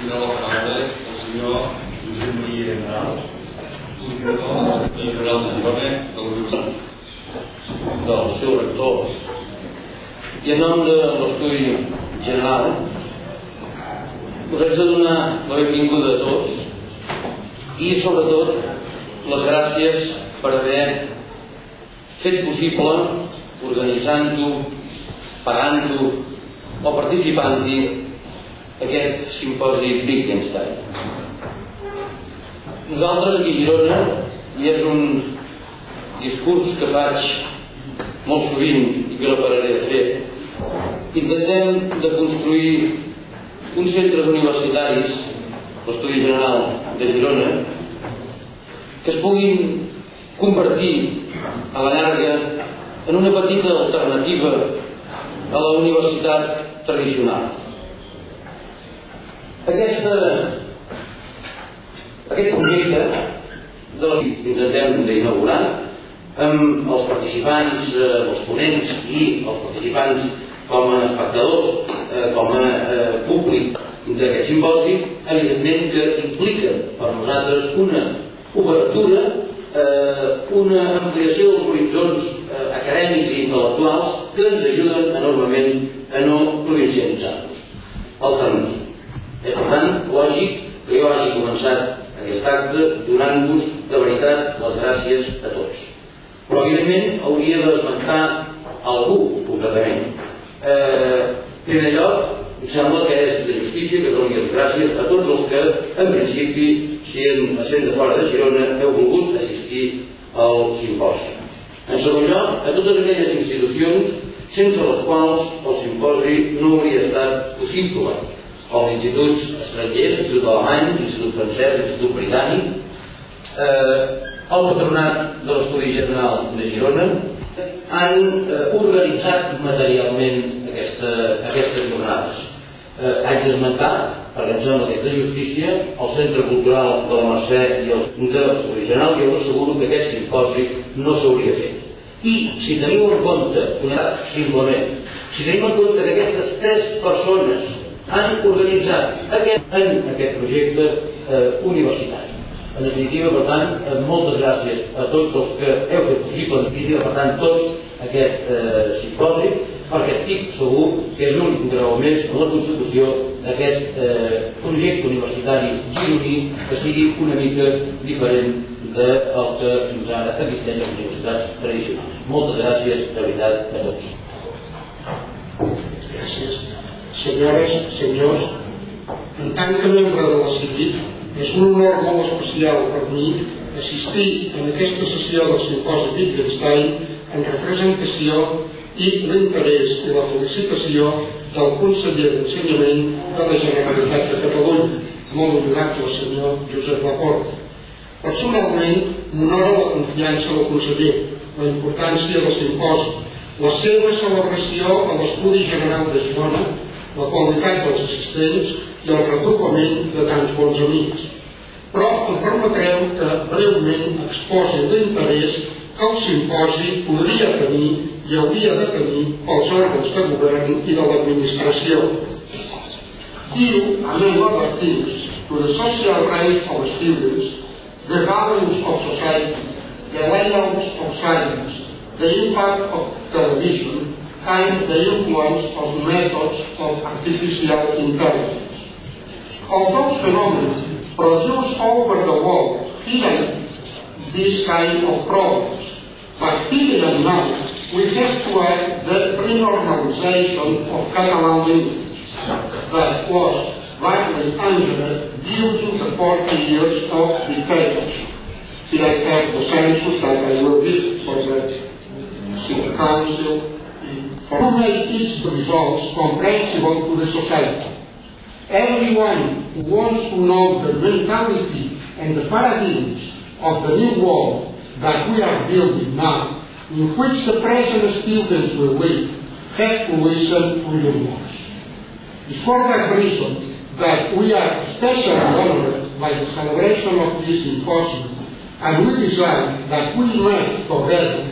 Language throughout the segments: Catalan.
de l'alcalde, el senyor Josep Maria General, coordinador i general de Girona del grup del seu rector. I en nom de l'estudi general us haig de donar la benvinguda a tots i sobretot les gràcies per haver fet possible, organitzant-ho, pagant-ho o participant-hi, aquest simposi Wittgenstein. Nosaltres aquí a Girona, i és un discurs que faig molt sovint i que no pararé de fer, intentem de construir uns centres universitaris, l'Estudi General de Girona, que es puguin convertir a la llarga en una petita alternativa a la universitat tradicional. Aquest projecte de la que intentem d'inaugurar amb els participants, els ponents i els participants com a espectadors, com a públic d'aquest simposi, evidentment que implica per nosaltres una obertura, una ampliació dels horitzons acadèmics i intel·lectuals que ens ajuden enormement a no provincialitzar-nos. Alternatiu. És, per tant, lògic que jo hagi començat aquest acte donant-vos de veritat les gràcies a tots. Però, evidentment, hauria d'esmentar algú, concretament. En primer lloc, em sembla que és de justícia que doni les gràcies a tots els que, en principi, sent de fora de Girona, heu volgut assistir al simposi. En segon lloc, a totes aquelles institucions sense les quals el simposi no hauria estat possible. Els instituts estrangers, l'Institut Alemany, l'Institut Francès, l'Institut Britànic, el Patronat de l'Estudi General de Girona, han organitzat materialment aquestes jornades. Haig d'esmentar, perquè em sembla que és de justícia, el Centre Cultural de la Mercè i el de l'Estudi General, i us asseguro que aquest simposi no s'hauria fet. I si teniu en compte, simplement, si tenim en compte que aquestes 3 persones han organitzat aquest projecte universitari. En definitiva, per tant, moltes gràcies a tots els que heu fet possible, en definitiva, per tant, tots aquest simposi, perquè estic segur que és un grau més en la consecució d'aquest projecte universitari gironí que sigui una mica diferent del que fins ara existeix a les universitats tradicionals. Moltes gràcies, de veritat, a tots. Gràcies. Senyores, senyors, en tant que membre de la CIVIC, és un honor molt especial per mi assistir en aquesta sessió del simposi Wittgenstein en representació i l'interès i la felicitació del conseller d'Ensenyament de la Generalitat de Catalunya, molt honorable senyor Josep Laporta. Personalment, m'honora la confiança del conseller, la importància del simposi, la seva celebració a l'Estudi General de Girona, la qualitat dels assistents i el retrobament de tants bons amics. Però em permetreu que breument exposi l'interès que el simposi podria tenir i hauria de tenir pels òrgans de govern i de l'administració. Diu, among other things, to the social rights of students, the values of society, the layouts of science, the impact of television, and the influence of methods of artificial intelligence. Although phenomena produce over the world hidden these kind of problems, but hidden enough, we have to add the renormalization of Catalan language that was widely injured during the 40 years of dictatorship. Here I have the census that I will give for the City Council, to make its results comprehensible to the society. Everyone who wants to know the mentality and the paradigms of the new world that we are building now, in which the present students will live, have to listen to your voice. It's for that reason that we are especially honored by the celebration of this symposium, and we desire that we may together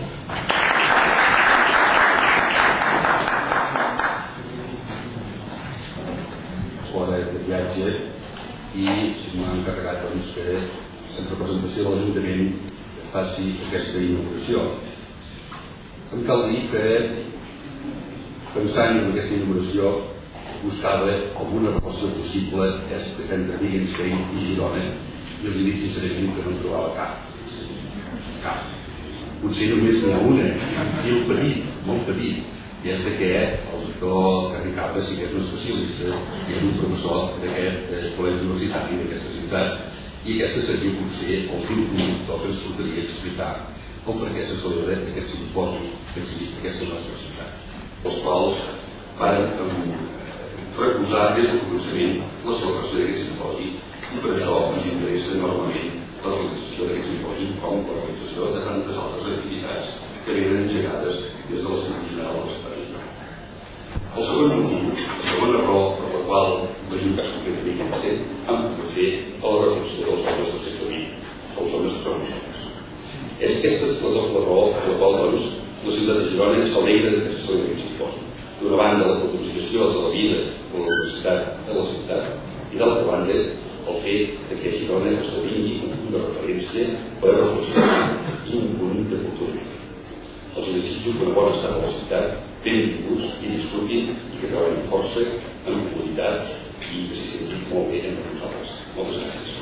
fora de viatge i m'ha encarregat que en representació de l'Ajuntament faci aquesta inauguració. Em cal dir que pensant en aquesta inauguració buscava alguna relació possible entre Wittgenstein i Girona i els dic sincerament que no en trobava cap. Potser només n'hi ha una, un fil petit, molt petit, i és que el doctor Carricabra sí que és un especialista i és un professor d'aquest col·legi universitari d'aquesta ciutat, i aquesta seria potser el fil conductor que ens portaria a explicar com per què se celebra aquest simposi que existe en aquesta nostra ciutat, els quals van reposar des del començament la celebració d'aquest simposi, i per això ens interessa enormement la realització d'aquest simposi com la realització de tantes altres activitats que venen engegades des de l'Assemblea General de l'Estat. El segon motiu, la segona raó per la qual l'Ajuntament de Wittgenstein han pogut fer a la reflexió dels homes del sector vi, els homes que són joves. És aquesta la doble raó per la qual la ciutat de Girona s'alegra que se celebri aquest simposi. D'una banda, la potenciació de la vida de la universitat a la ciutat i d'altra banda, el fet que Girona esdevingui un punt de referència per reflexionar i un punt de cultura. Els desitjo per bon estat de la ciutat, benvinguts i disfrutin i que treballin força, amb comoditat i que s'hi sentin molt bé entre nosaltres. Moltes gràcies.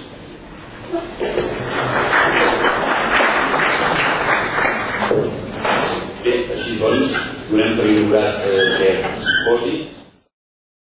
Bé, així doncs, donem per inaugurat aquest simposi.